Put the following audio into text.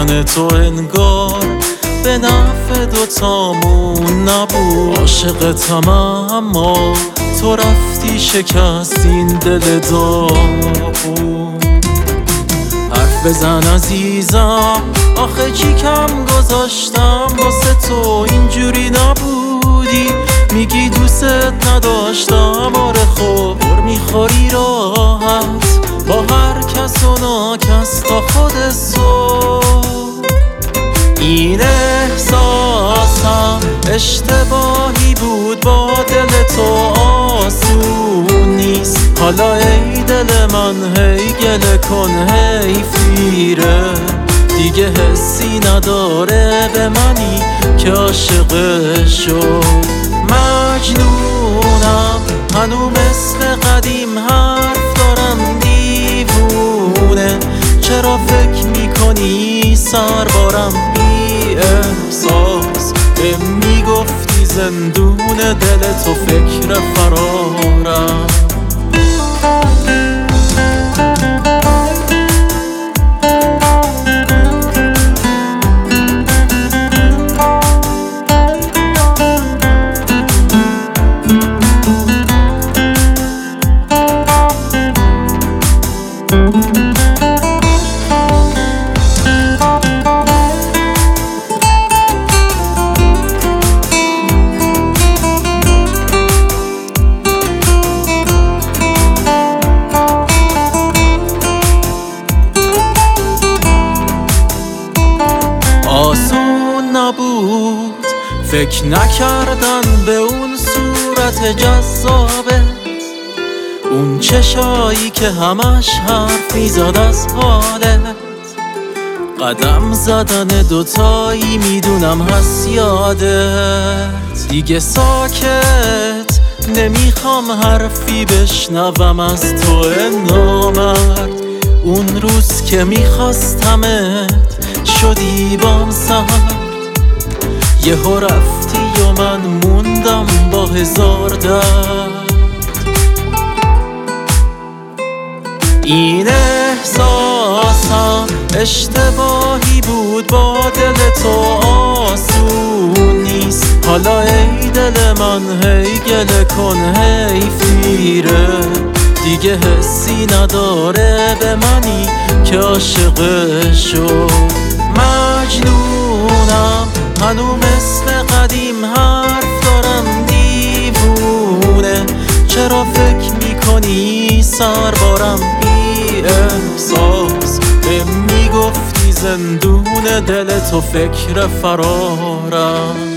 میکنه تو انگار به نفع دوتامون نبود. عاشقتم اما تو رفتی شکست این دل داغون. حرف بزن عزیزم آخه چی کم گذاشتم واسه تو اینجوری نبودی. میگی دوست نداشتم آره خب میخوری راحت با هر کس و ناکس تا خود صبح. این احساسم اشتباهی بود با دل تو آسون نیست. حالا ای دل من هی گله کن حیفیره دیگه حسی نداره به منی که عاشق شد. مجنونم هنو مثل قدیم حرف دارم دیوونه. چرا فکر میکنی سربارم بی احساس میگفتی زندون دل تو فکر فرارم. آسون نبود فکر نکردن به اون صورت جذابت، اون چشایی که همش حرف میزد از حالت. قدم زدن دوتایی میدونم هست یادت. دیگه ساکت نمیخوام حرفی بشنوم از تو نامرد. اون روز که میخواستمت شدی بام سرد. یهو رفتی و من موندم با هزار درد. این احساسم اشتباهی بود با دل تو آسون نیست. حالا ای دل من هی گله کن حیفیره دیگه حسی نداره به منی که عاشق شد. مجنونم هنو مثل قدیم حرف دارم دیوونه. چرا فکر میکنی سربارم بی احساس میگفتی زندون دل تو فکر فرارم.